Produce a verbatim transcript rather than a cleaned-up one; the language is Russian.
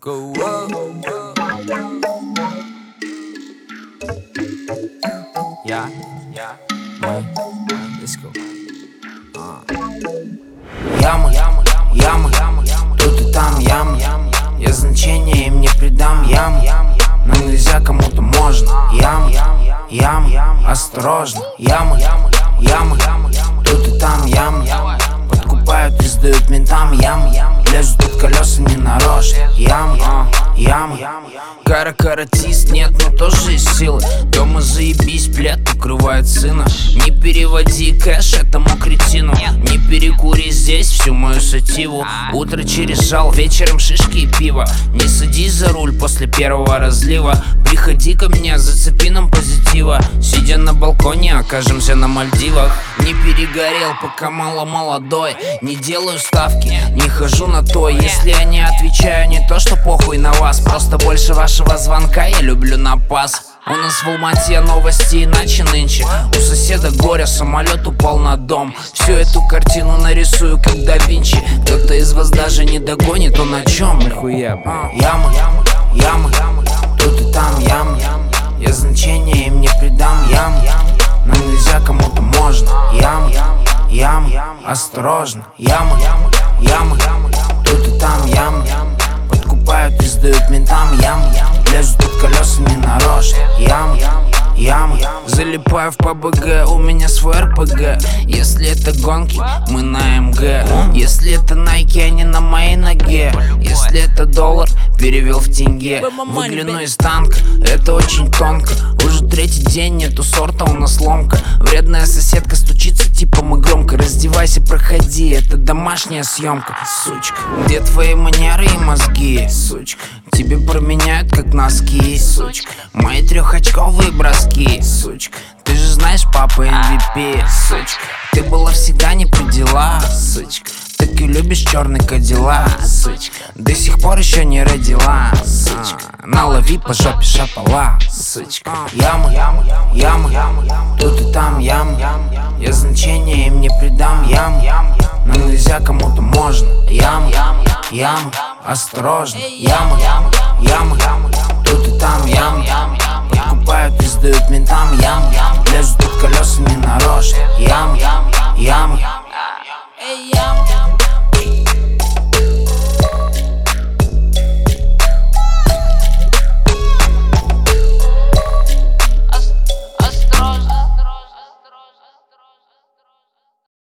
Go up. Я, я, мы, let's go. Ямы, ямы, тут и там ямы. Я значения им не придам. Ямы, но нельзя, кому-то можно. Ямы, ямы, осторожно. Ямы, ямы, тут и там ямы. Подкупают и сдают ментам. Ямы, лезут под колеса не нарочно. Ямы, ямы. Кара-каратист, нет, но тоже есть силы. Дома заебись, плед укрывает сына. Не переводи кэш этому кретину. Не перекури здесь всю мою сативу. Утро через жал, вечером шишки и пиво. Не садись за руль после первого разлива. Приходи ко мне, зацепи нам позитива. Сидя на балконе, окажемся на Мальдивах. Не перегорел, пока мало молодой. Не делаю ставки, не хожу на то. Если я не отвечаю, не то что похуй на вас. Просто больше вашего звонка я люблю на пас. У нас в Алмате новости иначе нынче. У соседа горе, самолет упал на дом. Всю эту картину нарисую как да Винчи. Кто-то из вас даже не догонит, он о чем? Нихуя, ямы, ямы, тут и там ямы. Я значения им не придам. Ямы, но нельзя, кому-то можно. Ямы, ямы, осторожно. Ямы, ямы, тут и там ямы. Подкупают и сдают ментам. Ямы, лезут под колеса не нарочно. Ямы, ямы, залипаю в ПБГ, у меня свой РПГ. Если это гонки, мы на МГ. Если это Nike, они на моей ноге. Если это доллар, перевел в тенге. Выгляну из танка, это очень тонко. Уже третий день, нету сорта, у нас ломка. Вредная соседка стучится, типа мы громко. Раздевайся, проходи, это домашняя съемка. Сучка, где твои манеры и мозги? Сучка, тебе променяют как носки. Сучка, мои трехочковые броски. Сучка, ты же знаешь, папа эм ви пи. Сучка, ты была всегда не при делах. Сучка, так и любишь черный кадиллак. Сучка, до сих пор еще не родила. Сучка, налови по жопе шапала. Сучка, ямы, ямы, тут и там ямы. Я значения им не придам. Ямы, но нельзя, кому-то можно. Ямы, ямы, осторожно. Ямы, ямы, тут и там ямы. Подкупают и сдают ментам. Ямы, лезут под колеса не нарочно. Ямы, ямы.